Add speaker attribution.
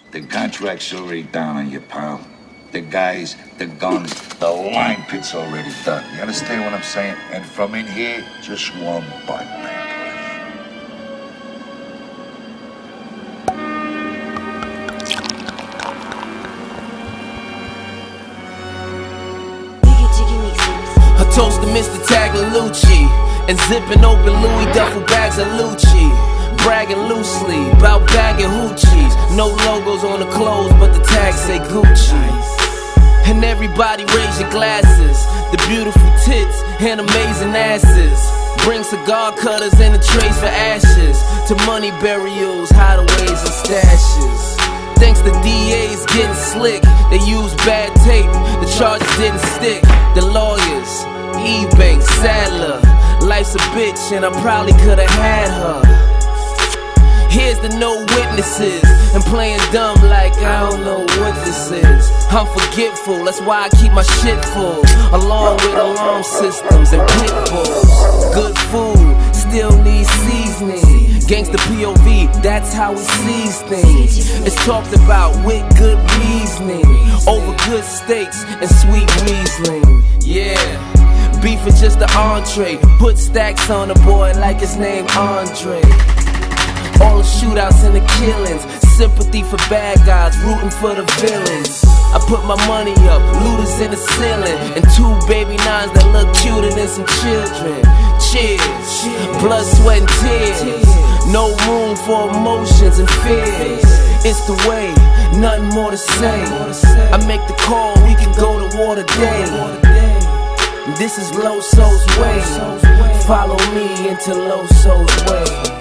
Speaker 1: The contract's already down on you, pal. The guys, the guns, the line pit's already done. You understand what I'm saying? And from in here, just one button, man.
Speaker 2: I toast to Mr. Taglialucci and zipping open Louis duffel bags of Lucci. Bragging loosely about bagging hoochies. No logos on the clothes, but the tags say Gucci. And everybody raise your glasses. The beautiful tits and amazing asses. Bring cigar cutters and the trays for ashes. To money burials, hideaways and stashes. Thanks to DAs getting slick. They used bad tape, the charges didn't stick. The lawyers, E-Bank, Sadler. Life's a bitch and I probably could've had her. Here's the no witnesses, and playing dumb like I don't know what this is. I'm forgetful, that's why I keep my shit full, along with alarm systems and pit bulls. Good food, still needs seasoning. Gangsta POV, that's how we seize things. It's talked about with good reasoning, over good steaks and sweet Riesling. Yeah, beef is just the entree. Put stacks on the boy like his name Andre. All the shootouts and the killings, sympathy for bad guys, rooting for the villains. I put my money up, looters in the ceiling, and 2 baby nines that look cuter than some children. Cheers, blood, sweat, and tears. No room for emotions and fears. It's the way, nothing more to say. I make the call, we can go to war today. This is Loso's way. Follow me into Loso's way.